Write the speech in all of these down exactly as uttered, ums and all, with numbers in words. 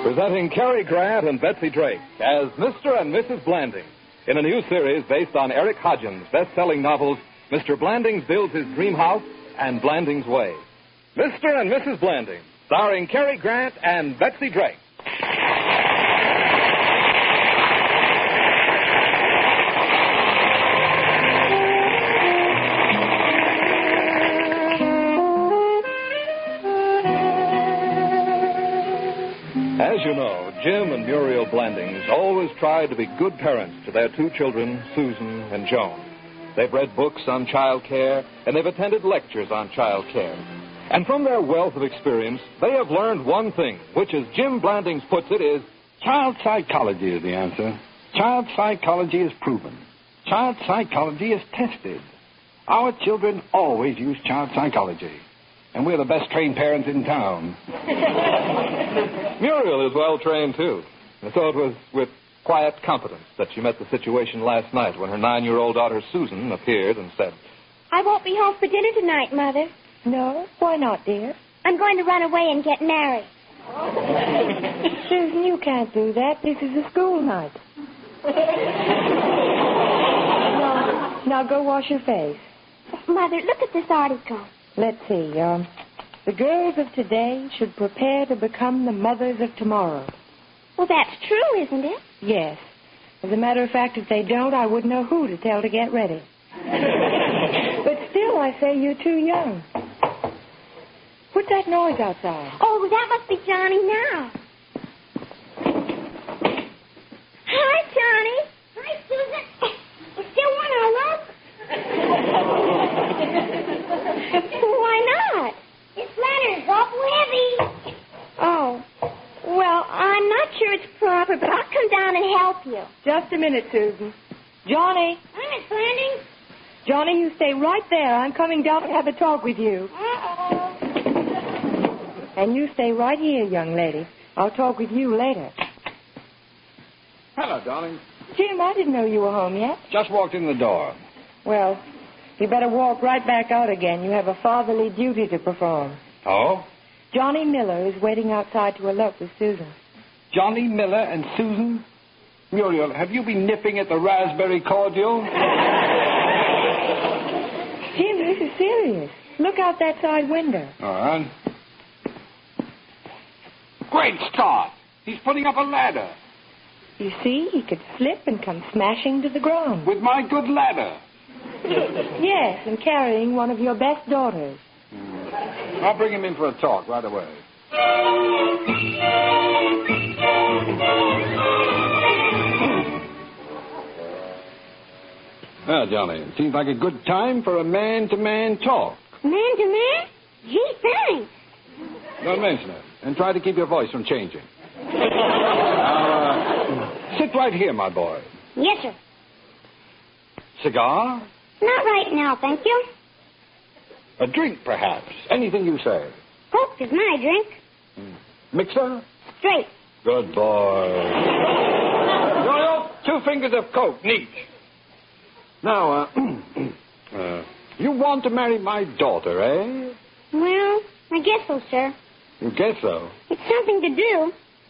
Presenting Cary Grant and Betsy Drake as Mister and Missus Blanding in a new series based on Eric Hodgins' best-selling novels, Mister Blandings Builds His Dream House and Blanding's Way. Mister and Missus Blanding, starring Cary Grant and Betsy Drake. As you know, Jim and Muriel Blandings always tried to be good parents to their two children, Susan and Joan. They've read books on child care, and they've attended lectures on child care. And from their wealth of experience, they have learned one thing, which, as Jim Blandings puts it, is... Child psychology is the answer. Child psychology is proven. Child psychology is tested. Our children always use child psychology. And we're the best trained parents in town. Muriel is well trained, too. And so it was with quiet competence that she met the situation last night when her nine-year-old daughter, Susan, appeared and said, I won't be home for dinner tonight, Mother. No? Why not, dear? I'm going to run away and get married. Susan, you can't do that. This is a school night. now, now go wash your face. Mother, look at this article. Let's see. Um, the girls of today should prepare to become the mothers of tomorrow. Well, that's true, isn't it? Yes. As a matter of fact, if they don't, I wouldn't know who to tell to get ready. But still, I say you're too young. What's that noise outside? Oh, that must be Johnny now. Hi, Johnny. Hi, Susan. You still want to elope? Why not? This ladder's awful heavy. Oh. Well, I'm not sure it's proper, but I'll come down and help you. Just a minute, Susan. Johnny. Hi, Miss Blanding. Johnny, you stay right there. I'm coming down to have a talk with you. Uh-oh. And you stay right here, young lady. I'll talk with you later. Hello, darling. Jim, I didn't know you were home yet. Just walked in the door. Well, you better walk right back out again. You have a fatherly duty to perform. Oh? Johnny Miller is waiting outside to elope with Susan. Johnny Miller and Susan? Muriel, have you been nipping at the raspberry cordial? Jim, this is serious. Look out that side window. All right. Great Scott! He's putting up a ladder. You see, he could slip and come smashing to the ground. With my good ladder. Yes, and carrying one of your best daughters. Mm. I'll bring him in for a talk right away. Well, Johnny, it seems like a good time for a man-to-man talk. Man-to-man? Gee, thanks. Don't mention it. And try to keep your voice from changing. Now, uh, sit right here, my boy. Yes, sir. Cigar? Not right now, thank you. A drink, perhaps. Anything you say. Coke is my drink. Mm. Mixer? Straight. Good boy. Yo-yo, two fingers of Coke, neat. Now, uh, uh, you want to marry my daughter, eh? Well, I guess so, sir. You guess so? It's something to do.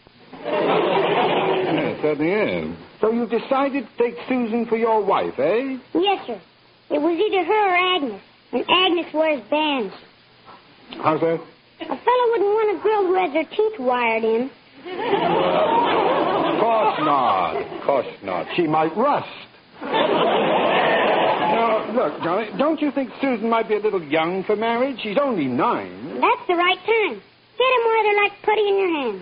Yeah, it certainly is. So you decided to take Susan for your wife, eh? Yes, sir. It was either her or Agnes. And Agnes wears bands. How's that? A fellow wouldn't want a girl who has her teeth wired in. Of course not. Of course not. She might rust. Now, look, Johnny, don't you think Susan might be a little young for marriage? She's only nine. That's the right time. Get them while they're like putty in your hand.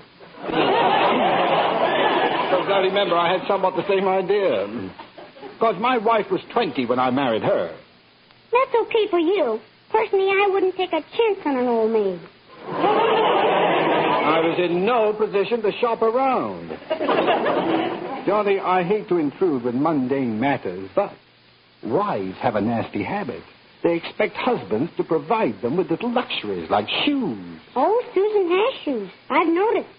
Because I remember I had somewhat the same idea. Because my wife was twenty when I married her. That's okay for you. Personally, I wouldn't take a chance on an old maid. I was in no position to shop around. Johnny, I hate to intrude with mundane matters, but wives have a nasty habit. They expect husbands to provide them with little luxuries like shoes. Oh, Susan has shoes. I've noticed.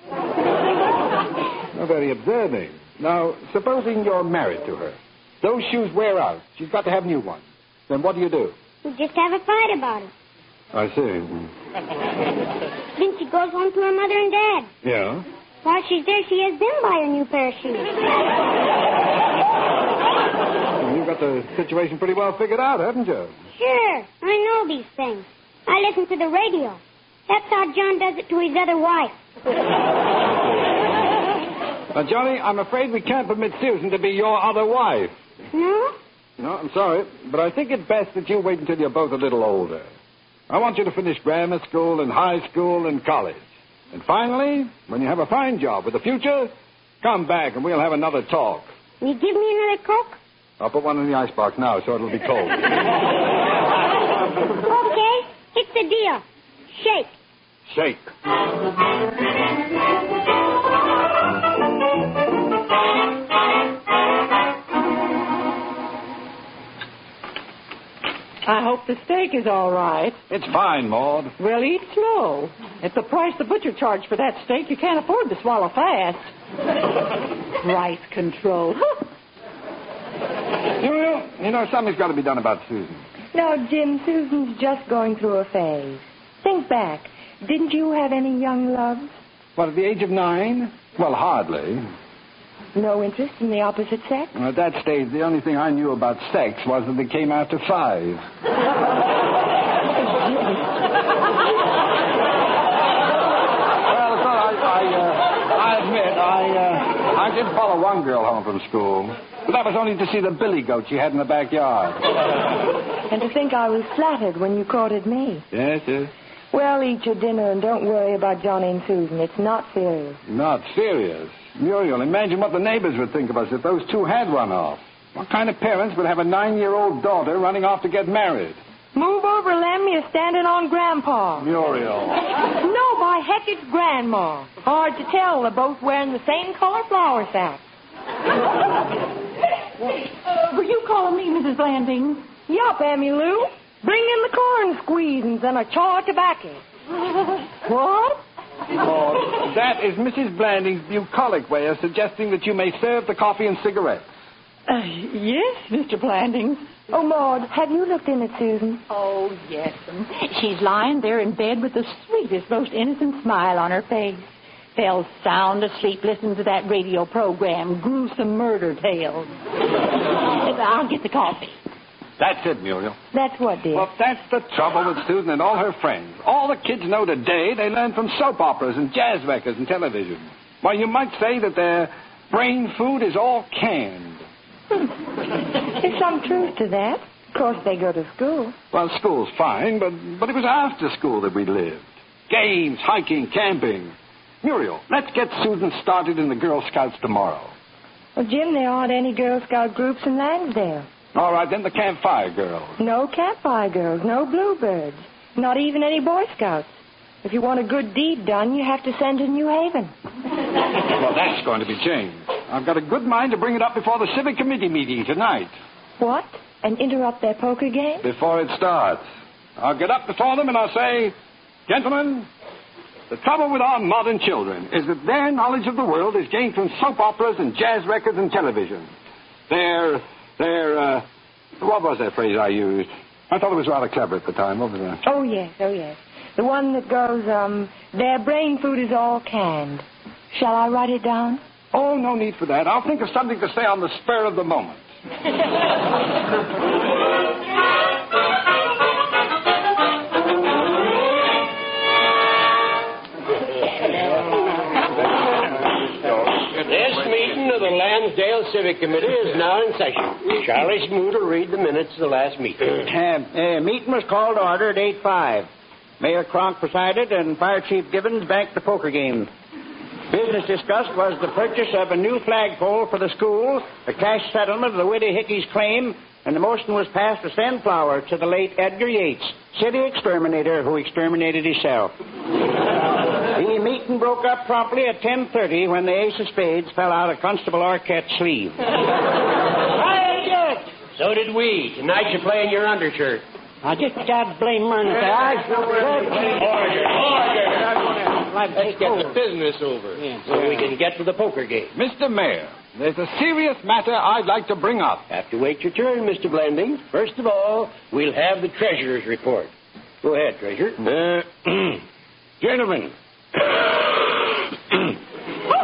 How very observing. Now, supposing you're married to her. Those shoes wear out. She's got to have new ones. Then what do you do? We just have a fight about it. I see. Then she goes home to her mother and dad. Yeah? While she's there, she has them buy a new pair of shoes. You've got the situation pretty well figured out, haven't you? Sure, I know these things. I listen to the radio. That's how John does it to his other wife. Now, Johnny, I'm afraid we can't permit Susan to be your other wife. No? No, I'm sorry, but I think it's best that you wait until you're both a little older. I want you to finish grammar school and high school and college. And finally, when you have a fine job with a future, come back and we'll have another talk. Will you give me another Coke? I'll put one in the icebox now so it'll be cold. Okay, it's the deal. Shake. Shake. I hope the steak is all right. It's fine, Maud. Well, eat slow. At the price the butcher charged for that steak, you can't afford to swallow fast. Price control. You know, you know, something's got to be done about Susan. No, Jim, Susan's just going through a phase. Think back. Didn't you have any young loves? What, at the age of nine? Well, hardly. No interest in the opposite sex? Well, at that stage, the only thing I knew about sex was that they came after five. Well, so I, I, uh, I admit, I, uh, I did follow one girl home from school. But that was only to see the billy goat she had in the backyard. And to think I was flattered when you courted me. Yes, yes. Well, eat your dinner and don't worry about Johnny and Susan. It's not serious. Not serious? Muriel, imagine what the neighbors would think of us if those two had run off. What kind of parents would have a nine-year-old daughter running off to get married? Move over, Lem. You're standing on Grandpa. Muriel. No, by heck, it's Grandma. Hard to tell. They're both wearing the same color flour sack. Were you calling me, Missus Landing? Yup, Emmy Lou. Bring in the corn squeezins and a chaw of tobacco. What? Oh, that is Missus Blanding's bucolic way of suggesting that you may serve the coffee and cigarettes. Uh, yes, Mister Blanding. Oh, Maud, have you looked in at Susan? Oh, yes. And she's lying there in bed with the sweetest, most innocent smile on her face. Fell sound asleep listening to that radio program, Gruesome Murder Tales. I'll get the coffee. That's it, Muriel. That's what, dear? Well, that's the trouble with Susan and all her friends. All the kids know today they learn from soap operas and jazz records and television. Well, you might say that their brain food is all canned. There's some truth to that. Of course, they go to school. Well, school's fine, but, but it was after school that we lived. Games, hiking, camping. Muriel, let's get Susan started in the Girl Scouts tomorrow. Well, Jim, there aren't any Girl Scout groups in Lansdale. All right, then the Campfire Girls. No Campfire Girls, no Bluebirds, not even any Boy Scouts. If you want a good deed done, you have to send to New Haven. Well, that's going to be changed. I've got a good mind to bring it up before the Civic Committee meeting tonight. What? And interrupt their poker game? Before it starts. I'll get up before them and I'll say, Gentlemen, the trouble with our modern children is that their knowledge of the world is gained from soap operas and jazz records and television. They're, they're, uh, what was that phrase I used? I thought it was rather clever at the time. What was that? Oh, yes, oh, yes. The one that goes, um, their brain food is all canned. Shall I write it down? Oh, no need for that. I'll think of something to say on the spur of the moment. This meeting of the Lansdale Civic Committee is now in session. Charlie Smoot will read the minutes of the last meeting. Uh, uh, meeting was called to order at eight five. Mayor Cronk presided, and Fire Chief Gibbons backed the poker game. Business discussed was the purchase of a new flagpole for the school, the cash settlement of the Widow Hickey's claim, and the motion was passed to send flowers to the late Edgar Yates, city exterminator who exterminated himself. The meeting broke up promptly at ten thirty when the ace of spades fell out of Constable Arquette's sleeve. Quiet! So did we. Tonight you're playing your undershirt. I just got blame money. Order, order. Let's get the business over so we can get to the poker game. Mister Mayor, there's a serious matter I'd like to bring up. Have to wait your turn, Mister Blanding. First of all, we'll have the treasurer's report. Go ahead, treasurer. Uh, gentlemen.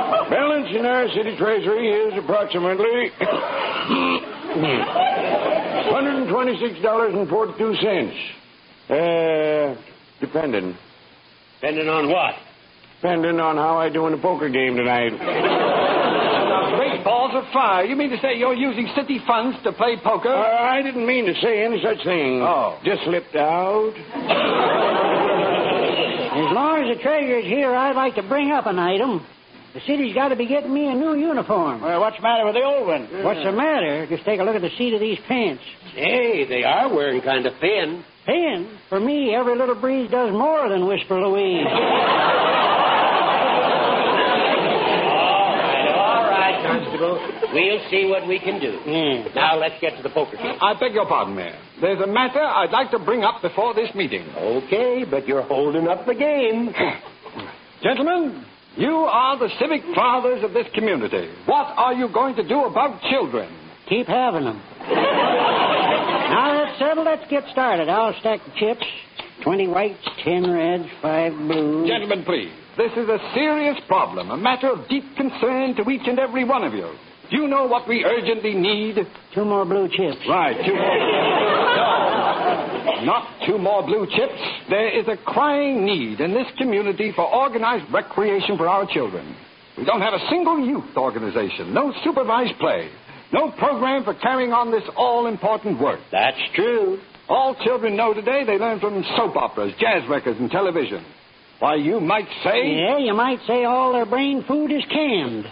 our city treasury is approximately one hundred twenty-six dollars and forty-two cents. Uh, depending. Depending on what? Depending on how I do in the poker game tonight. Great balls of fire. You mean to say you're using city funds to play poker? Uh, I didn't mean to say any such thing. Oh. Just slipped out. As long as the treasurer's here, I'd like to bring up an item. The city's got to be getting me a new uniform. Well, what's the matter with the old one? What's the matter? Just take a look at the seat of these pants. Hey, they are wearing kind of thin. Thin? For me, every little breeze does more than whisper Louise. All right, all right, Constable. We'll see what we can do. Mm. Now let's get to the poker game. I beg your pardon, Mayor. There's a matter I'd like to bring up before this meeting. Okay, but you're holding up the game. Gentlemen, you are the civic fathers of this community. What are you going to do about children? Keep having them. Now that's settled. Let's get started. I'll stack the chips. Twenty whites, ten reds, five blues. Gentlemen, please. This is a serious problem, a matter of deep concern to each and every one of you. Do you know what we urgently need? Two more blue chips. Right, two more. No, not two more blue chips. There is a crying need in this community for organized recreation for our children. We don't have a single youth organization, no supervised play, no program for carrying on this all-important work. That's true. All children know today they learn from soap operas, jazz records, and television. Why, you might say... Yeah, you might say all their brain food is canned.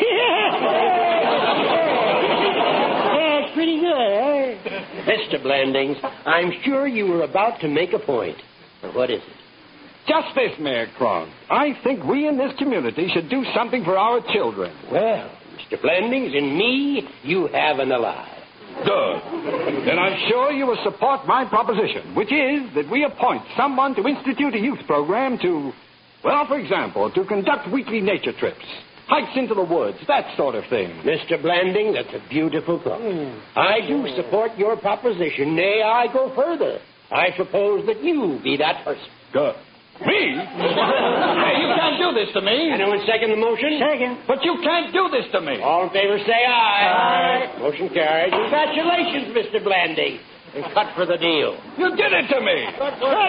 Yeah, it's pretty good, eh? Mister Blandings, I'm sure you were about to make a point. But what is it? Just this, Mayor Kronk. I think we in this community should do something for our children. Well, Mister Blandings, in me, you have an ally. Good. Then I'm sure you will support my proposition, which is that we appoint someone to institute a youth program to, well, for example, to conduct weekly nature trips, hikes into the woods, that sort of thing. Mister Blanding, that's a beautiful thought. Mm. I do support your proposition. Nay, I go further. I propose that you be that person. Good. Me? Hey, you can't do this to me. Anyone second the motion? Second. But you can't do this to me. All in favor, say aye. Aye. Motion carried. Congratulations, Mister Blanding. And cut for the deal. You did it to me. Cut for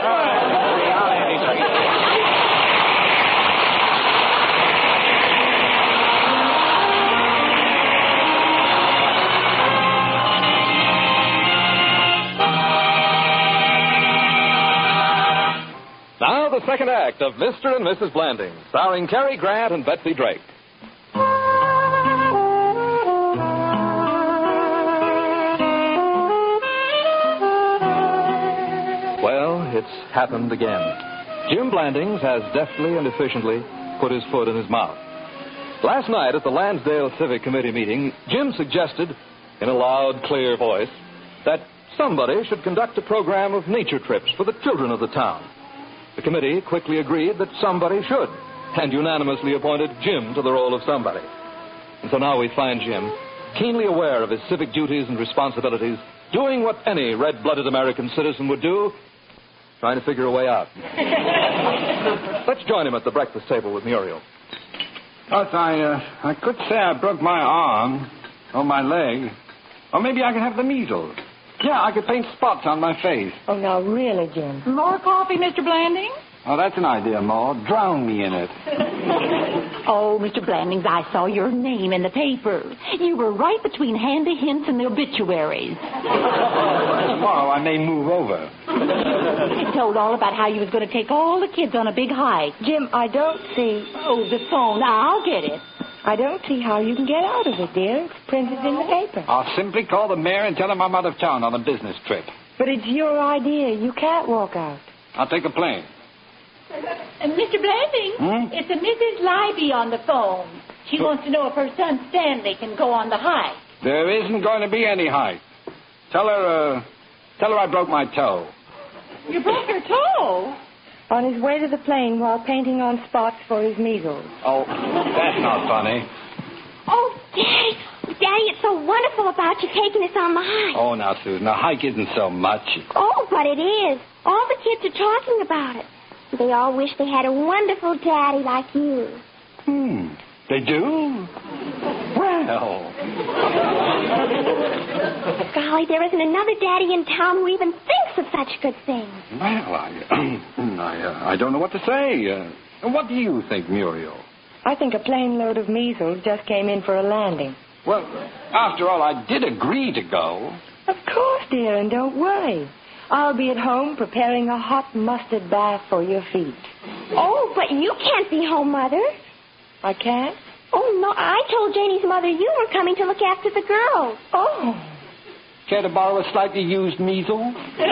it. Now the second act of Mister and Missus Blanding, starring Cary Grant and Betsy Drake. Well, it's happened again. Jim Blandings has deftly and efficiently put his foot in his mouth. Last night at the Lansdale Civic Committee meeting, Jim suggested, in a loud, clear voice, that somebody should conduct a program of nature trips for the children of the town. The committee quickly agreed that somebody should, and unanimously appointed Jim to the role of somebody. And so now we find Jim, keenly aware of his civic duties and responsibilities, doing what any red-blooded American citizen would do, trying to figure a way out. Let's join him at the breakfast table with Muriel. But I, uh, I could say I broke my arm, or my leg, or maybe I could have the measles. Yeah, I could paint spots on my face. Oh, no, really, Jim. More coffee, Mister Blandings? Oh, that's an idea, Ma. Drown me in it. Oh, Mister Blandings, I saw your name in the paper. You were right between Handy Hints and the obituaries. Tomorrow I may move over. It told all about how you was going to take all the kids on a big hike. Jim, I don't see... Oh, the phone. I'll get it. I don't see how you can get out of it, dear. It's printed in the paper. I'll simply call the mayor and tell him I'm out of town on a business trip. But it's your idea. You can't walk out. I'll take a plane. Uh, Mister Blandings, Hmm? it's a Missus Libby on the phone. She wants to know if her son Stanley can go on the hike. There isn't going to be any hike. Tell her, uh, tell her I broke my toe. You broke your toe? On his way to the plane while painting on spots for his measles. Oh, that's not funny. Oh, Daddy. Daddy, it's so wonderful about you taking us on the hike. Oh, now, Susan, a hike isn't so much. Oh, but it is. All the kids are talking about it. They all wish they had a wonderful daddy like you. Hmm. They do? Well. Golly, there isn't another daddy in town who even thinks of such good things. Well, I, I, uh, I don't know what to say. Uh, what do you think, Muriel? I think a plane load of measles just came in for a landing. Well, after all, I did agree to go. Of course, dear, and don't worry. I'll be at home preparing a hot mustard bath for your feet. Oh, but you can't be home, Mother. I can't? Oh, no, I told Janie's mother you were coming to look after the girls. Oh. Care to borrow a slightly used measles?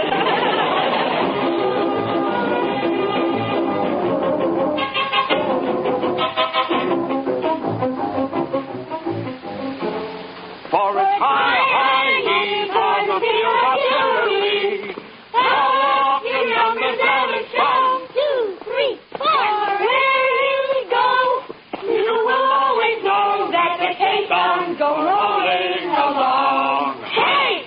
For it's high, high, heave on the field of Galilee. All of you young and zealous, One, two, three, four. Where you go, you will always know that the caissons go rolling along. Hey!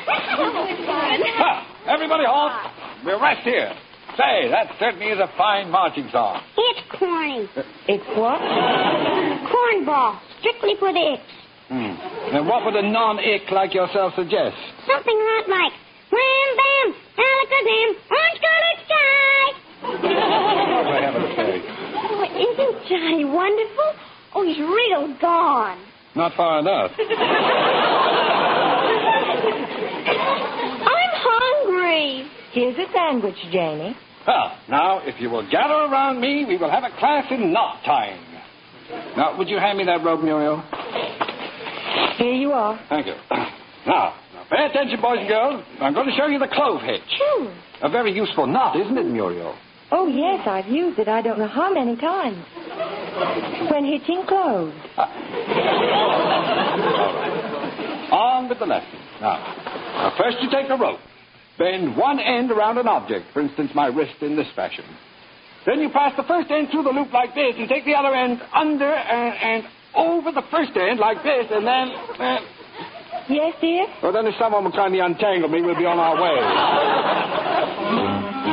Ha! Everybody halt. We'll rest here. Say, that certainly is a fine marching song. It's corny. It's what? Cornball. Strictly for the icks. Hmm. And what would a non-ick like yourself suggest? Something hot like Wham Bam, Alakazam, Orange Colored Sky. For heaven's sake. Oh, isn't Johnny wonderful? Oh, he's real gone. Not far enough. I'm hungry. Here's a sandwich, Janie. Well, now, if you will gather around me, we will have a class in knot tying. Now, would you hand me that rope, Muriel? Here you are. Thank you. Now, now, pay attention, boys and girls. I'm going to show you the clove hitch. Phew. A very useful knot, isn't it, Muriel? Oh, yes, I've used it I don't know how many times. When hitching clothes. All right. On with the lesson. Now, now, first you take a rope. Bend one end around an object, for instance, my wrist in this fashion. Then you pass the first end through the loop like this and take the other end under and, and over the first end like this, and then... Uh, Yes, dear? well, then if someone will kindly untangle me, we'll be on our way.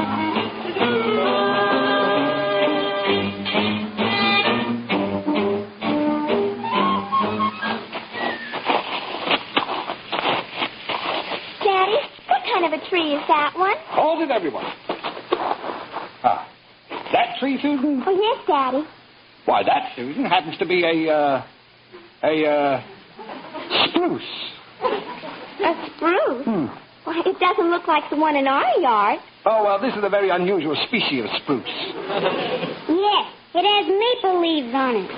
Of a tree is that one? Hold it, everyone. Ah, that tree, Susan? Oh, yes, Daddy. Why, that, Susan, happens to be a, uh, a, uh, spruce. A spruce? Hmm. Well, it doesn't look like the one in our yard. Oh, well, this is a very unusual species of spruce. Yes, it has maple leaves on it.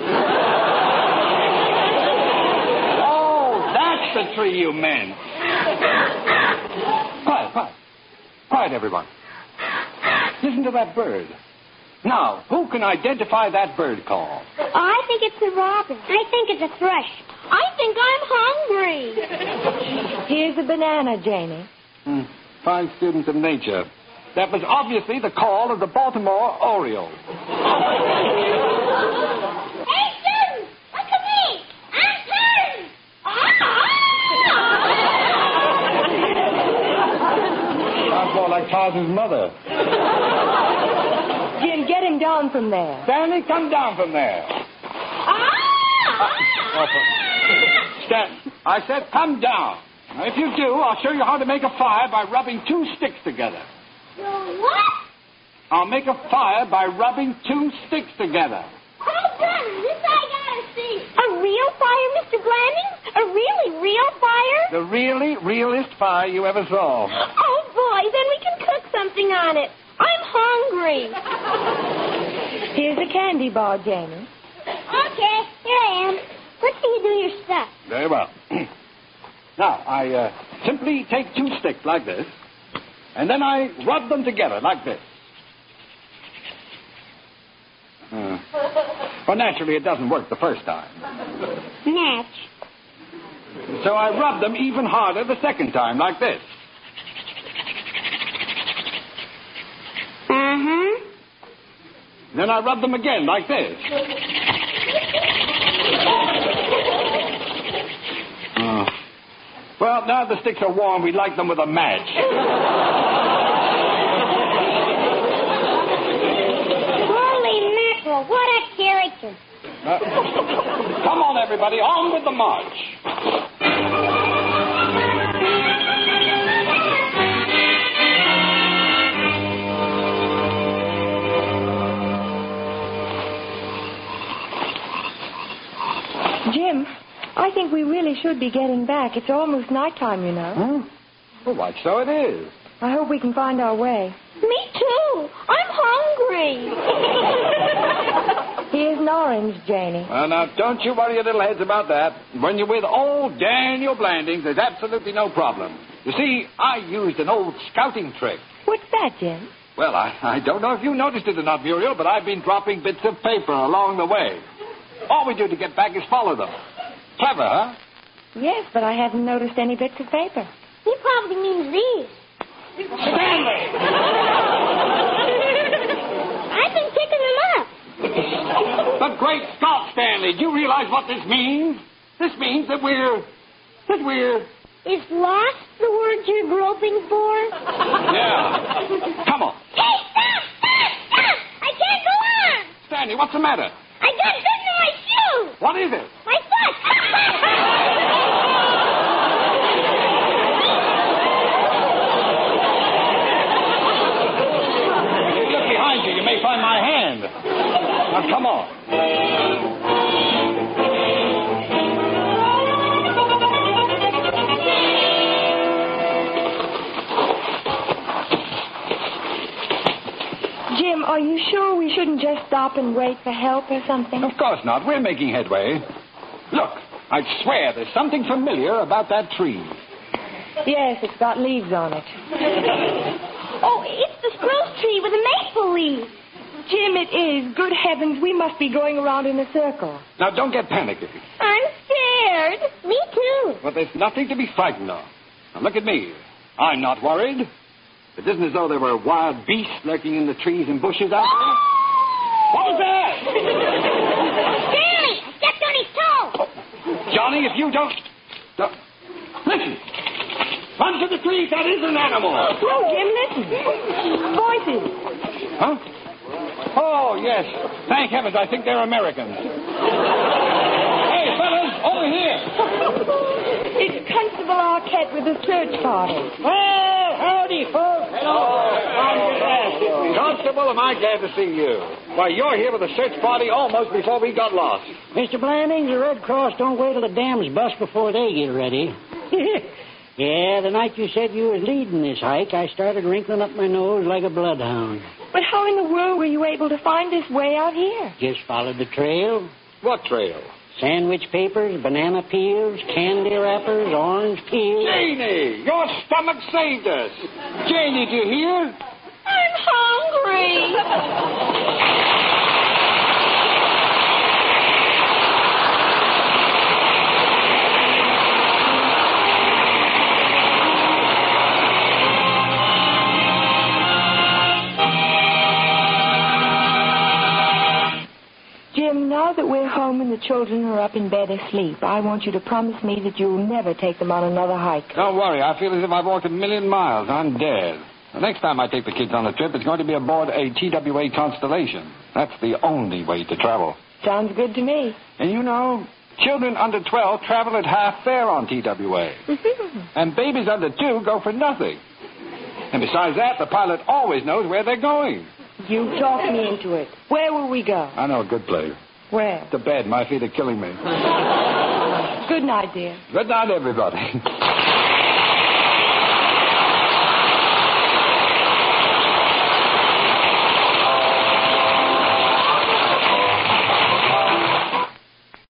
Oh, that's the tree you meant. Quiet, quiet. Quiet, everyone. Listen to that bird. Now, who can identify that bird call? I think it's a robin. I think it's a thrush. I think I'm hungry. Here's a banana, Janie. Hmm. Fine student of nature. That was obviously the call of the Baltimore Oriole. Hey, Susan! Look at me! I'm turned! Sounds more like Tarzan's mother. Jim, get him down from there. Stanley, come down from there. Uh, Stan, I said come down. Now, if you do, I'll show you how to make a fire by rubbing two sticks together. You what? I'll make a fire by rubbing two sticks together. Oh, goodness, this I gotta see. A real fire, Mister Blanding? A really real fire? The really realest fire you ever saw. Oh, boy, then we can cook something on it. I'm hungry. Here's a candy bar, Janie. Okay, here I am. Where can you do your stuff? Very well. Now, I uh, simply take two sticks like this, and then I rub them together like this. Uh, well, naturally, it doesn't work the first time. Natch. So I rub them even harder the second time, like this. Uh-huh. Then I rub them again, like this. Uh, well, now the sticks are warm, we light them with a match. Holy mackerel, what a character. Uh, Come on, everybody, on with the march. Jim, I think we really should be getting back. It's almost nighttime, you know. Huh? Well, right, so it is. I hope we can find our way. Me too. I'm hungry. Here's an orange, Janie. Well, now, don't you worry your little heads about that. When you're with old Daniel Blandings, there's absolutely no problem. You see, I used an old scouting trick. What's that, Jim? Well, I, I don't know if you noticed it or not, Muriel, but I've been dropping bits of paper along the way. All we do to get back is follow them. Clever, huh? Yes, but I haven't noticed any bits of paper. He probably means these. Stanley! I've been picking them up. But great Scott, Stanley, do you realize what this means? This means that we're... that we're... Is lost the word you're groping for? Yeah. Come on. Hey, stop, stop, stop! I can't go on! Stanley, what's the matter? I got something in my shoe! What is it? My foot! Look behind you. You may find my hand. Now, come on. Jim, are you sure we shouldn't just stop and wait for help or something? Of course not. We're making headway. Look, I swear there's something familiar about that tree. Yes, it's got leaves on it. Oh, it's the spruce tree with the maple leaves. Jim, it is. Good heavens, we must be going around in a circle. Now, don't get panicky. I'm scared. Me too. But there's nothing to be frightened of. Now, look at me. I'm not worried. It isn't as though there were wild beasts lurking in the trees and bushes out there. What was that? Stanley, I stepped on his toe. Oh, Johnny, if you don't... don't... Listen. Run to the trees. That is an animal. Oh, Jim, listen. Voices. Huh? Oh, yes. Thank heavens. I think they're Americans. Hey, fellas, over here. It's Constable Arquette with the search party. Well, howdy, folks. Hello. Constable, am I glad to see you. Why, you're here with a search party almost before we got lost. Mister Blandings, the Red Cross don't wait till the dams bust before they get ready. Yeah, the night you said you was leading this hike, I started wrinkling up my nose like a bloodhound. But how in the world were you able to find this way out here? Just followed the trail. What trail? Sandwich papers, banana peels, candy wrappers, orange peels. Janie, your stomach saved us. Janie, do you hear? I'm hungry. Jim, now that we're home and the children are up in bed asleep, I want you to promise me that you'll never take them on another hike. Don't worry. I feel as if I've walked a million miles. I'm dead. The next time I take the kids on a trip, it's going to be aboard a T W A Constellation. That's the only way to travel. Sounds good to me. And you know, children under twelve travel at half fare on T W A. And babies under two go for nothing. And besides that, the pilot always knows where they're going. You talked me into it. Where will we go? I know a good place. Where? To bed. My feet are killing me. Good night, dear. Good night, everybody.